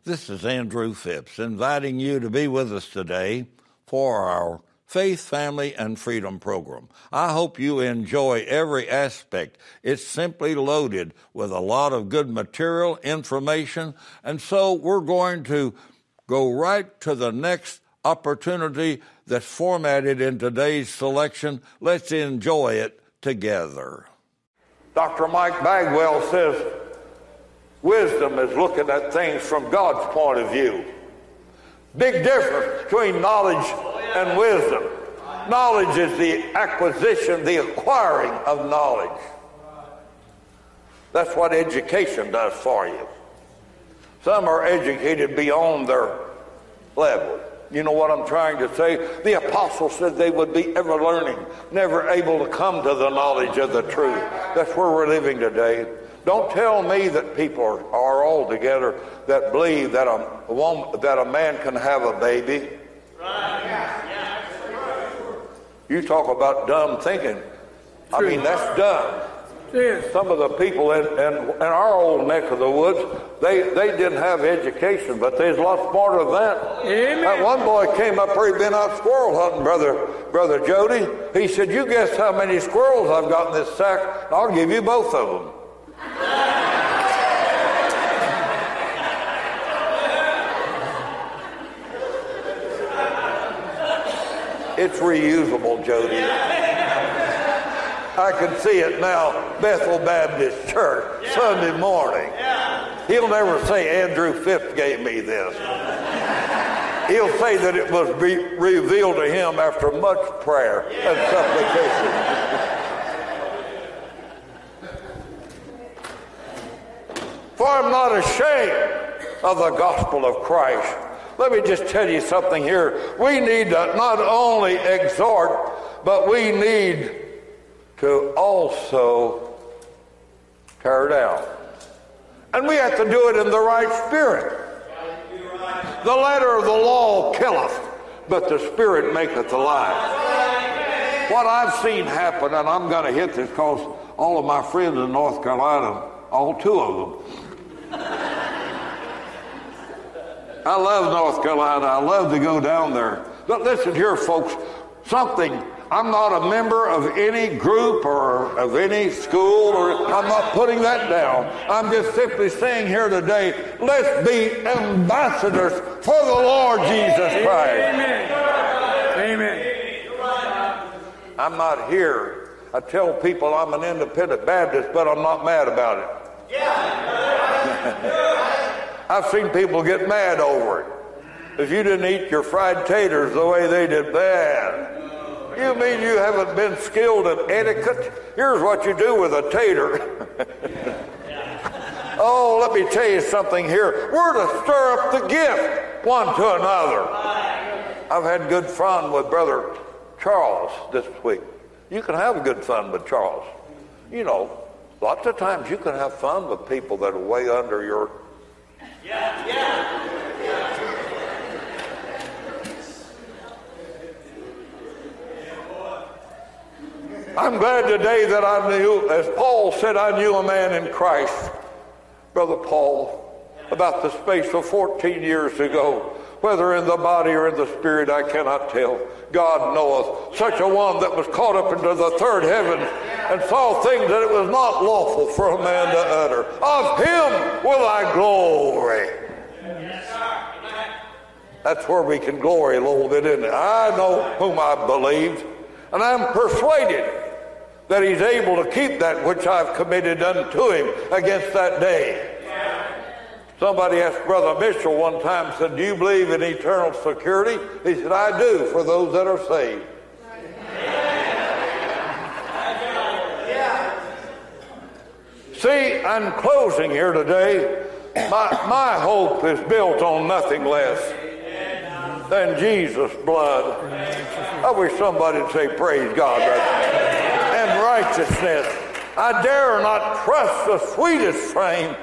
This is Andrew Phipps inviting you to be with us today for our Faith, Family, and Freedom program. I hope you enjoy every aspect. It's simply loaded with a lot of good material, information, and so we're going to go right to the next opportunity that's formatted in today's selection. Let's enjoy it together. Dr. Mike Bagwell says, wisdom is looking at things from God's point of view. Big difference between knowledge and wisdom. Knowledge is the acquisition, the acquiring of knowledge. That's what education does for you. Some are educated beyond their level. You know what I'm trying to say? The apostles said they would be ever learning, never able to come to the knowledge of the truth. That's where we're living today. Don't tell me that people are all together that believe that a man can have a baby. You talk about dumb thinking. I mean, that's dumb. Some of the people in our old neck of the woods, they didn't have education, but they's a lot smarter than that. Amen. That one boy came up here, he'd been out squirrel hunting, Brother Jody. He said, you guess how many squirrels I've got in this sack? I'll give you both of them. It's reusable, Jody. I can see it now, Bethel Baptist Church, Sunday morning. He'll never say Andrew Phipps gave me this. He'll say that it was revealed to him after much prayer and supplication. For I'm not ashamed of the gospel of Christ. Let me just tell you something here. We need to not only exhort, but we need to also tear down. And we have to do it in the right spirit. The letter of the law killeth, but the spirit maketh alive. What I've seen happen, and I'm going to hit this because all of my friends in North Carolina, all two of them, I love North Carolina. I love to go down there. But listen here, folks, I'm not a member of any group or of any school, or I'm not putting that down. I'm just simply saying here today, let's be ambassadors for the Lord Jesus Christ. Amen. Amen. I'm not here. I tell people I'm an independent Baptist, but I'm not mad about it. I've seen people get mad over it. If you didn't eat your fried taters the way they did, bad. You mean you haven't been skilled in etiquette? Here's what you do with a tater. Oh, let me tell you something here. We're to stir up the gift one to another. I've had good fun with Brother Charles this week. You can have good fun with Charles. You know, lots of times you can have fun with people that are way under your... I'm glad today that I knew, as Paul said, I knew a man in Christ, Brother Paul, about the space of 14 years ago. Whether in the body or in the spirit, I cannot tell. God knoweth. Such a one that was caught up into the third heaven and saw things that it was not lawful for a man to utter. Of him will I glory. That's where we can glory a little bit, isn't it? I know whom I believed, and I'm persuaded that he's able to keep that which I've committed unto him against that day. Somebody asked Brother Mitchell one time, said, do you believe in eternal security? He said, I do, for those that are saved. See, I'm closing here today. My hope is built on nothing less than Jesus' blood. I wish somebody would say, praise God. And righteousness. I dare not trust the sweetest frame.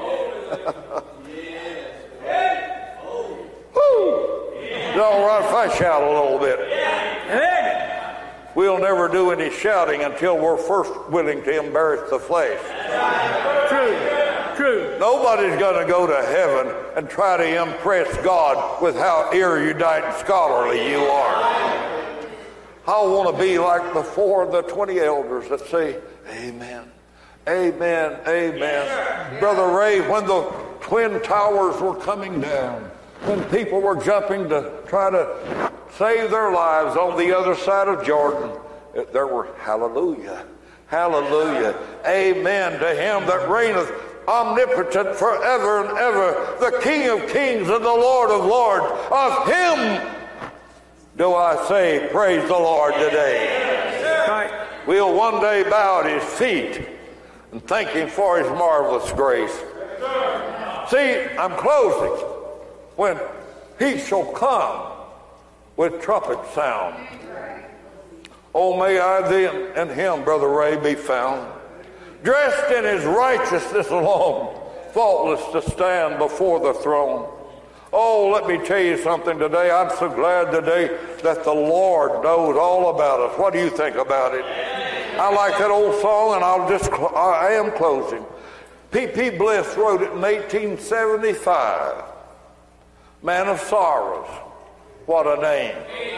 It's all right if I shout a little bit. We'll never do any shouting until we're first willing to embarrass the flesh. True. true. Nobody's going to go to heaven and try to impress God with how erudite and scholarly you are. I want to be like the 4 of the 20 elders that say, amen, amen, amen. Yes, Brother Ray, when the Twin Towers were coming down, when people were jumping to try to save their lives on the other side of Jordan, there were hallelujah, hallelujah, amen to him that reigneth omnipotent forever and ever, the King of kings and the Lord of lords. Of him do I say, praise the Lord today. Right. We'll one day bow at his feet and thank him for his marvelous grace. See, I'm closing. When he shall come with trumpet sound. Oh, may I then and him, Brother Ray, be found, dressed in his righteousness alone, faultless to stand before the throne. Oh, let me tell you something today. I'm so glad today that the Lord knows all about us. What do you think about it? I like that old song, and I am closing. P.P. Bliss wrote it in 1875. Man of sorrows, what a name.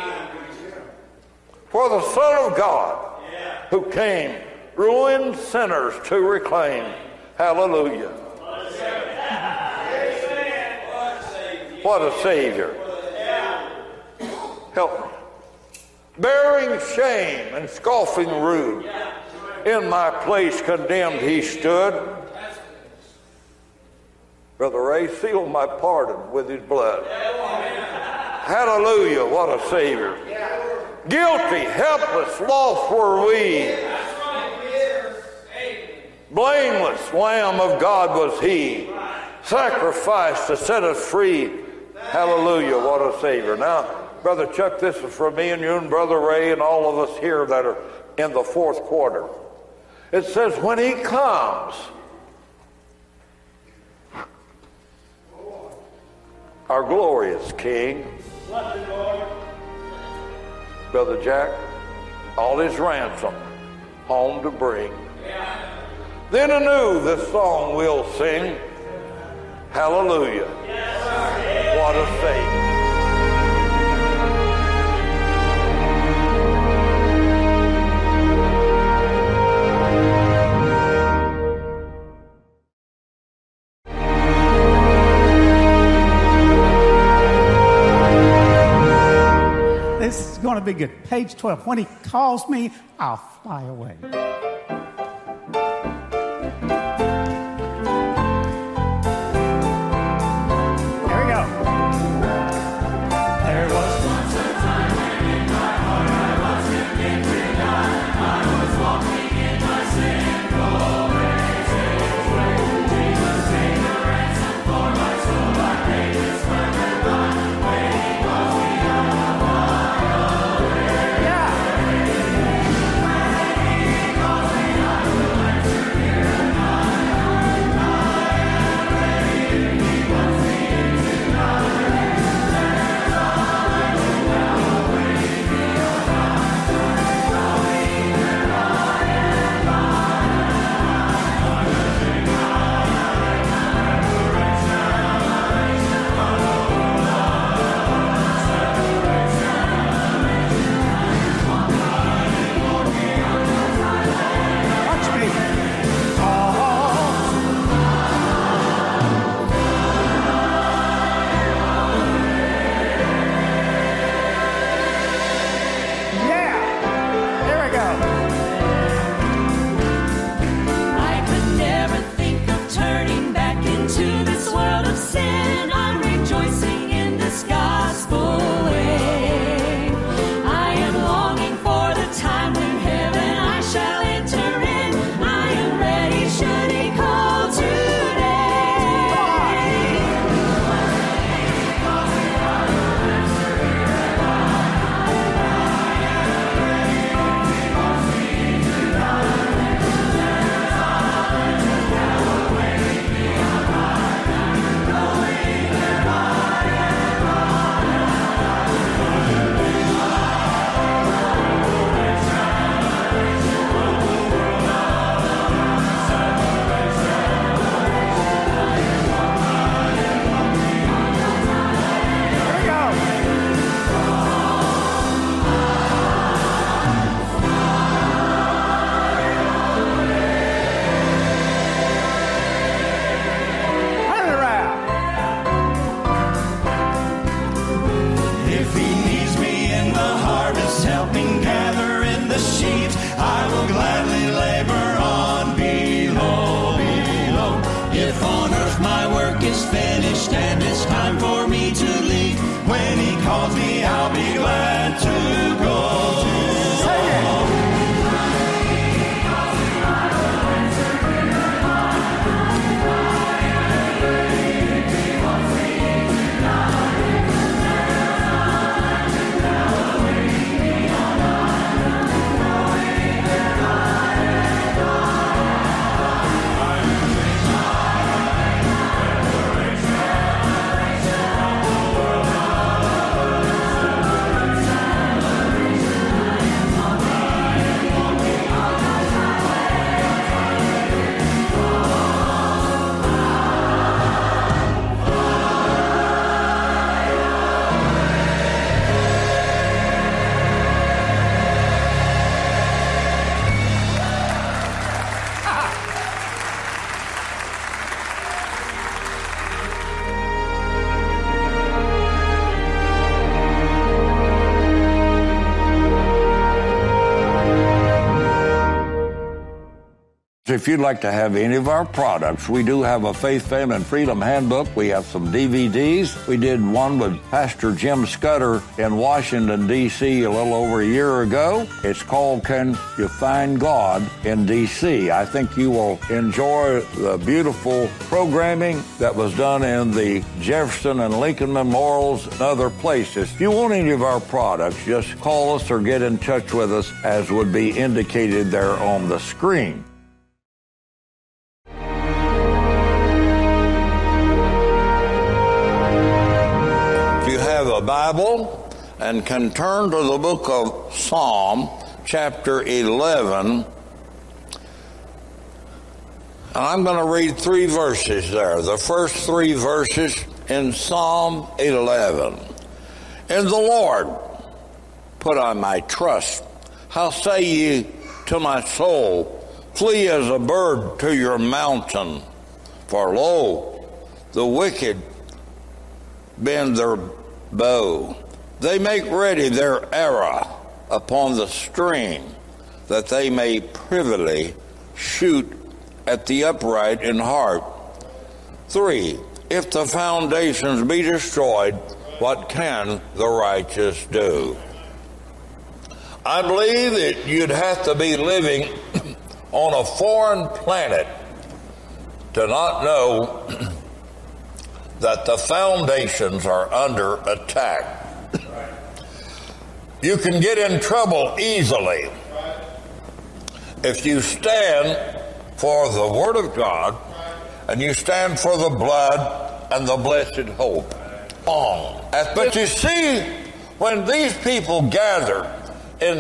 For the Son of God, who came ruined sinners to reclaim. Hallelujah. What a Savior. Help me. Bearing shame and scoffing rude, in my place condemned he stood. Brother Ray sealed my pardon with his blood. Hallelujah, what a Savior. Guilty, helpless, lost were we. Blameless Lamb of God was he, sacrificed to set us free. Hallelujah, what a Savior. Now, Brother Chuck, this is for me and you and Brother Ray and all of us here that are in the fourth quarter. It says, when he comes, our glorious King, Brother Jack, all his ransom home to bring. Then anew this song we'll sing. Hallelujah. What a Savior. This is going to be good. Page 12. When he calls me, I'll fly away. will gladly labor on below. If on earth my work is finished and it's time for me to leave, when he calls me, I'll be glad to go. If you'd like to have any of our products, we do have a Faith, Family, and Freedom Handbook. We have some DVDs. We did one with Pastor Jim Scudder in Washington, D.C. a little over a year ago. It's called Can You Find God in D.C.? I think you will enjoy the beautiful programming that was done in the Jefferson and Lincoln Memorials and other places. If you want any of our products, just call us or get in touch with us as would be indicated there on the screen. A Bible and can turn to the book of Psalm chapter 11, and I'm going to read 3 verses there. The first 3 verses in Psalm 11. In the Lord put I my trust. How say ye to my soul, flee as a bird to your mountain? For lo, the wicked bend their bow. They make ready their arrow upon the string, that they may privily shoot at the upright in heart. 3. If the foundations be destroyed, what can the righteous do? I believe that you'd have to be living on a foreign planet to not know that the foundations are under attack. You can get in trouble easily if you stand for the Word of God and you stand for the blood and the blessed hope. But you see, when these people gathered in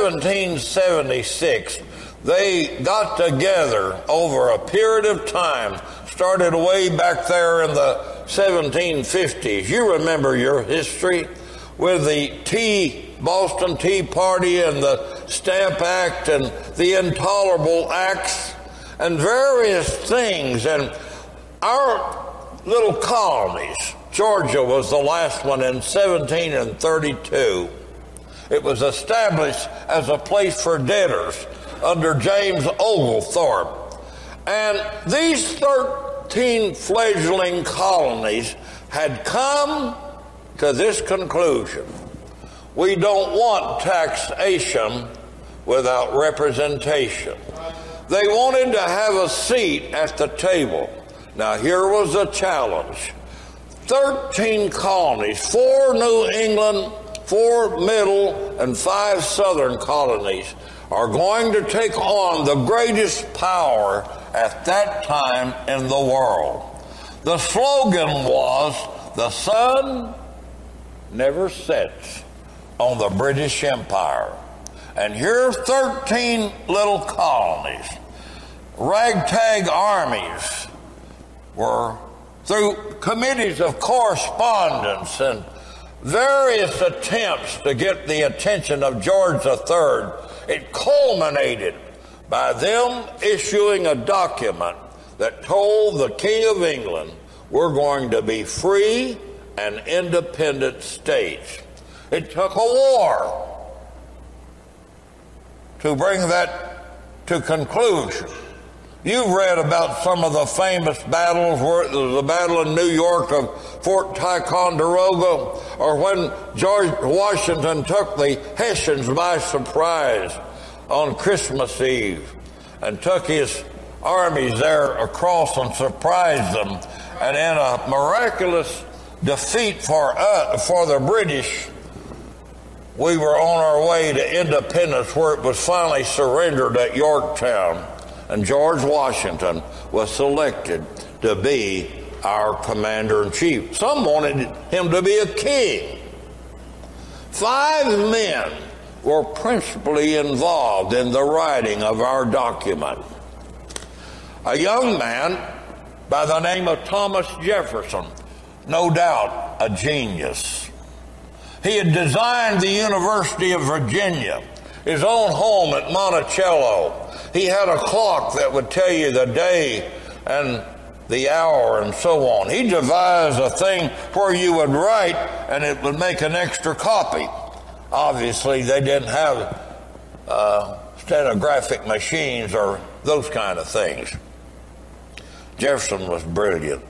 1776, they got together over a period of time, started way back there in the 1750s. You remember your history with the Boston Tea Party and the Stamp Act and the Intolerable Acts and various things. And our little colonies, Georgia was the last one in 1732. It was established as a place for debtors under James Oglethorpe. And these 13 fledgling colonies had come to this conclusion: we don't want taxation without representation. They wanted to have a seat at the table. Now here was a challenge. 13 colonies, 4 New England, 4 Middle, and 5 Southern colonies are going to take on the greatest power at that time in the world. The slogan was, the sun never sets on the British Empire. And here 13 little colonies, ragtag armies, were through committees of correspondence and various attempts to get the attention of George III, it culminated by them issuing a document that told the King of England, we're going to be free and independent states. It took a war to bring that to conclusion. You've read about some of the famous battles, the battle in New York of Fort Ticonderoga, or when George Washington took the Hessians by surprise on Christmas Eve and took his armies there across and surprised them. And in a miraculous defeat for the British, we were on our way to independence, where it was finally surrendered at Yorktown. And George Washington was selected to be our commander-in-chief. Some wanted him to be a king. 5 men were principally involved in the writing of our document. A young man by the name of Thomas Jefferson, no doubt a genius. He had designed the University of Virginia, his own home at Monticello. He had a clock that would tell you the day and the hour and so on. He devised a thing where you would write and it would make an extra copy. Obviously, they didn't have stenographic machines or those kind of things. Jefferson was brilliant.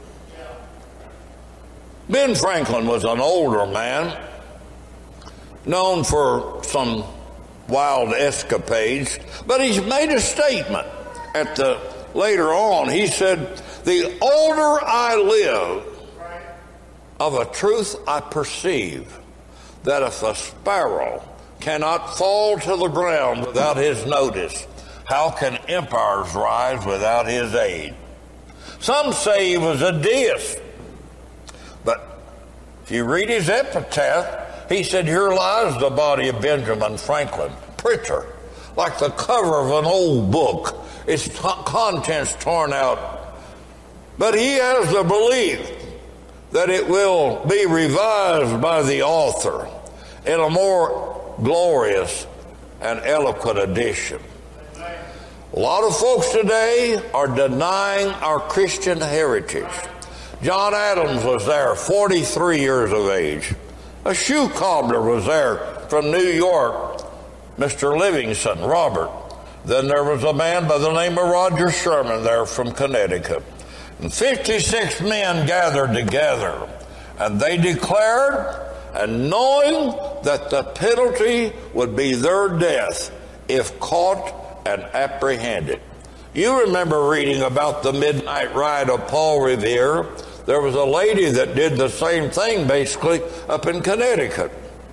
Ben Franklin was an older man, known for some wild escapades, but he's made a statement later on. He said, "The older I live, of a truth I perceive, that if a sparrow cannot fall to the ground without his notice, how can empires rise without his aid?" Some say he was a deist, but if you read his epitaph, he said, "Here lies the body of Benjamin Franklin, preacher, like the cover of an old book, its contents torn out." But he has the belief that it will be revised by the author in a more glorious and eloquent edition. A lot of folks today are denying our Christian heritage. John Adams was there, 43 years of age. A shoe cobbler was there from New York, Mr. Livingston, Robert. Then there was a man by the name of Roger Sherman there from Connecticut. And 56 men gathered together, and they declared, and knowing that the penalty would be their death if caught and apprehended. You remember reading about the midnight ride of Paul Revere. There was a lady that did the same thing, basically, up in Connecticut.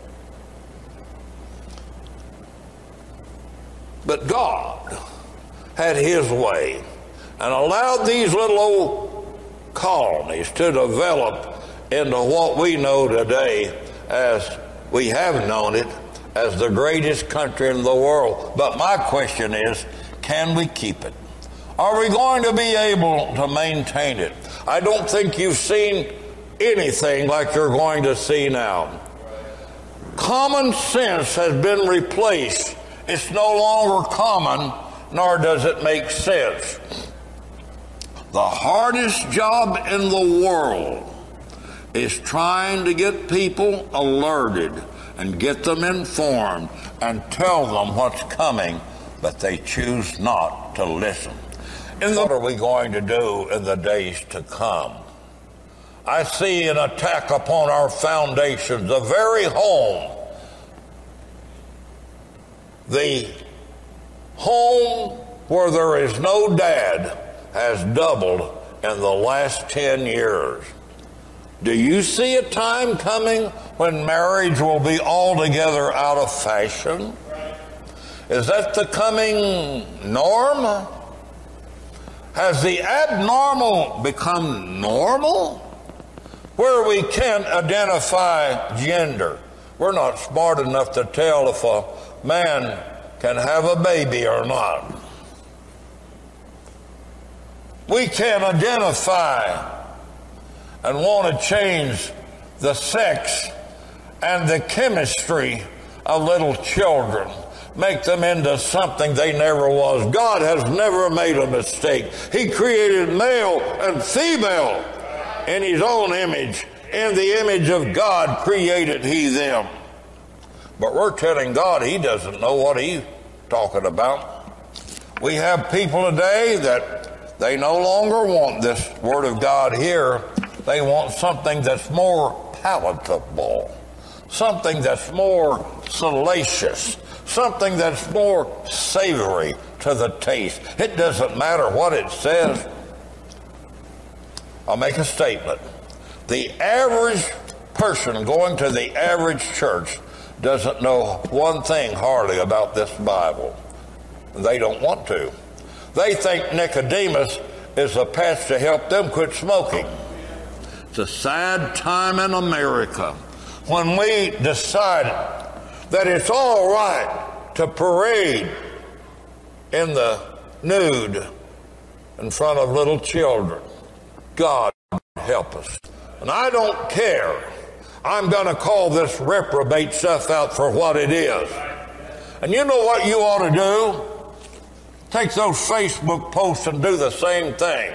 But God had his way and allowed these little old colonies to develop into what we know today as we have known it as the greatest country in the world. But my question is, can we keep it? Are we going to be able to maintain it? I don't think you've seen anything like you're going to see now. Common sense has been replaced. It's no longer common, nor does it make sense. The hardest job in the world is trying to get people alerted and get them informed and tell them what's coming, but they choose not to listen. And what are we going to do in the days to come? I see an attack upon our foundations, the very home. The home where there is no dad has doubled in the last 10 years. Do you see a time coming when marriage will be altogether out of fashion? Is that the coming norm? Has the abnormal become normal? Where we can't identify gender. We're not smart enough to tell if a man can have a baby or not. We can't identify and want to change the sex and the chemistry of little children, make them into something they never was. God has never made a mistake. He created male and female in his own image. In the image of God created he them. But we're telling God he doesn't know what he's talking about. We have people today that they no longer want this Word of God here. They want something that's more palatable, something that's more salacious, something that's more savory to the taste. It doesn't matter what it says. I'll make a statement. The average person going to the average church doesn't know one thing hardly about this Bible. They don't want to. They think Nicodemus is a patch to help them quit smoking. It's a sad time in America when we decided that it's all right to parade in the nude in front of little children. God help us. And I don't care. I'm going to call this reprobate stuff out for what it is. And you know what you ought to do? Take those Facebook posts and do the same thing.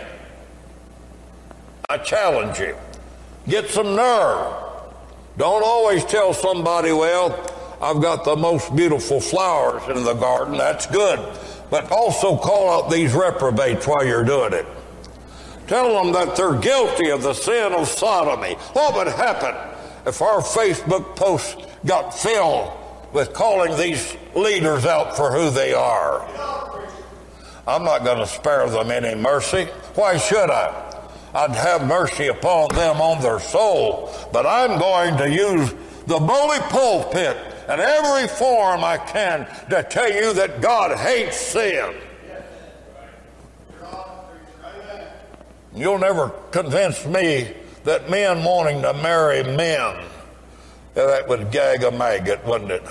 I challenge you. Get some nerve. Don't always tell somebody, well, I've got the most beautiful flowers in the garden. That's good. But also call out these reprobates while you're doing it. Tell them that they're guilty of the sin of sodomy. What would happen if our Facebook posts got filled with calling these leaders out for who they are? I'm not going to spare them any mercy. Why should I? I'd have mercy upon them on their soul. But I'm going to use the bully pulpit in every form I can to tell you that God hates sin. You'll never convince me that men wanting to marry men, that would gag a maggot, wouldn't it?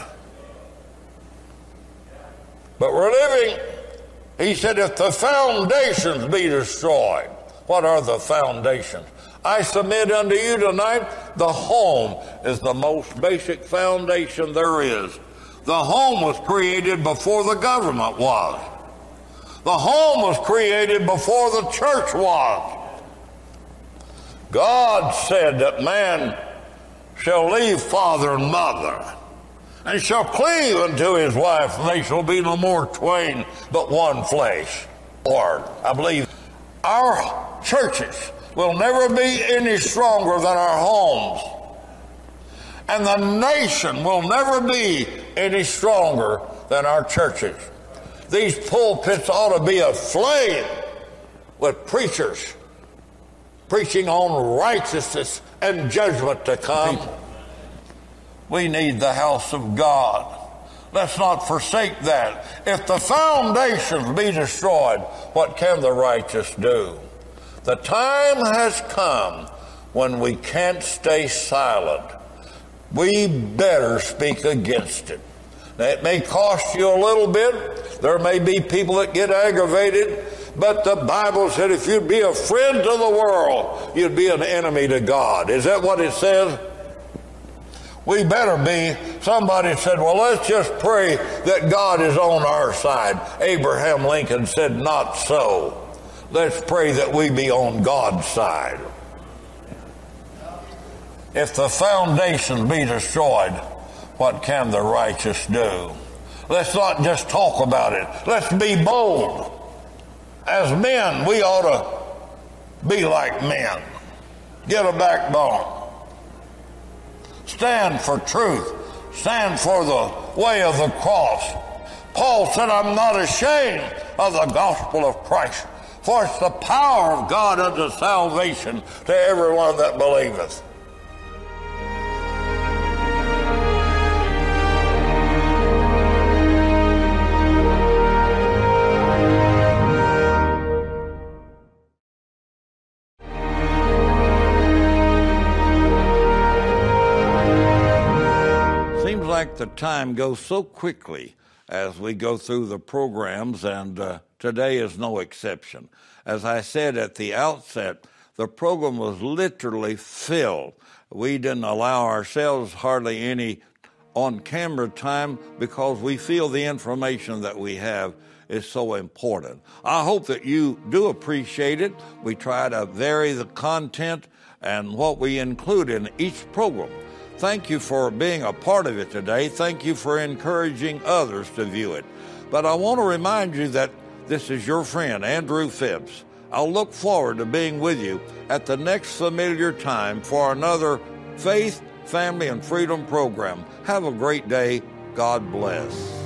But we're living, he said, if the foundations be destroyed. What are the foundations? I submit unto you tonight, the home is the most basic foundation there is. The home was created before the government was. The home was created before the church was. God said that man shall leave father and mother, and shall cleave unto his wife, and they shall be no more twain, but one flesh. Lord, I believe our churches will never be any stronger than our homes. And the nation will never be any stronger than our churches. These pulpits ought to be aflame with preachers preaching on righteousness and judgment to come. We need the house of God. Let's not forsake that. If the foundations be destroyed, what can the righteous do? The time has come when we can't stay silent. We better speak against it. Now, it may cost you a little bit. There may be people that get aggravated. But the Bible said if you'd be a friend to the world, you'd be an enemy to God. Is that what it says? We better be. Somebody said, well, let's just pray that God is on our side. Abraham Lincoln said, not so. Let's pray that we be on God's side. If the foundation be destroyed, what can the righteous do? Let's not just talk about it. Let's be bold. As men, we ought to be like men. Get a backbone. Stand for truth. Stand for the way of the cross. Paul said, I'm not ashamed of the gospel of Christ, for it's the power of God unto salvation to everyone that believeth. Like the time goes so quickly as we go through the programs, and today is no exception. As I said at the outset, the program was literally filled. We didn't allow ourselves hardly any on-camera time because we feel the information that we have is so important. I hope that you do appreciate it. We try to vary the content and what we include in each program. Thank you for being a part of it today. Thank you for encouraging others to view it. But I want to remind you that This is your friend, Andrew Phipps. I'll look forward to being with you at the next familiar time for another Faith, Family, and Freedom program. Have a great day. God bless.